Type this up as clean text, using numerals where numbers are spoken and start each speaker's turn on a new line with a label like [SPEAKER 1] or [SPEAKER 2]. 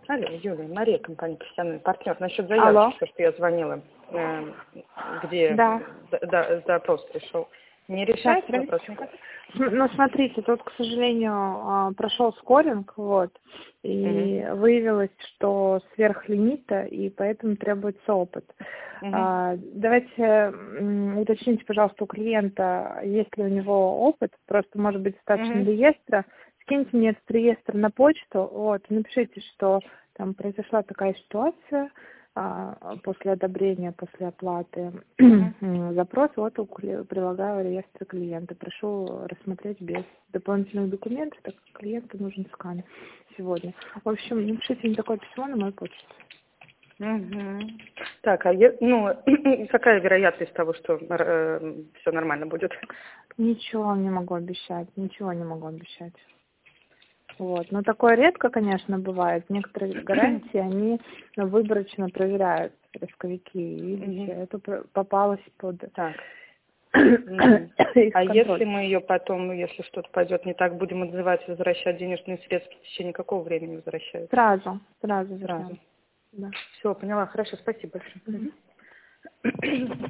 [SPEAKER 1] Алло, Юлия, Мария, компания «Профессиональный партнер». Насчет
[SPEAKER 2] Алло.
[SPEAKER 1] заявки, что я звонила, где
[SPEAKER 2] Да.
[SPEAKER 1] запрос пришел. Не
[SPEAKER 2] Сейчас,
[SPEAKER 1] решается вопрос?
[SPEAKER 2] ну, смотрите, тут, к сожалению, прошел скоринг, вот, и выявилось, что сверх лимита, и поэтому требуется опыт. Давайте уточните, пожалуйста, у клиента, есть ли у него опыт, просто, может быть, достаточно реестра. Скиньте мне этот реестр на почту, вот, и напишите, что там произошла такая ситуация, после одобрения, после оплаты запрос, вот прилагаю реестр клиента. Прошу рассмотреть без дополнительных документов, так как клиенту нужен скан сегодня. В общем, напишите мне такое письмо на мою почту.
[SPEAKER 1] Так, какая вероятность того, что все нормально будет?
[SPEAKER 2] Ничего не могу обещать, Вот. Но такое редко, конечно, бывает. Некоторые гарантии, они выборочно проверяют поисковики. Видите, это попалось под
[SPEAKER 1] так.
[SPEAKER 2] их
[SPEAKER 1] А
[SPEAKER 2] контроль.
[SPEAKER 1] если мы ее потом, если что-то пойдет не так, будем отзывать, возвращать денежные средства, в течение какого времени возвращают?
[SPEAKER 2] Сразу.
[SPEAKER 1] Да.
[SPEAKER 2] Все,
[SPEAKER 1] Все, поняла. Хорошо, спасибо большое.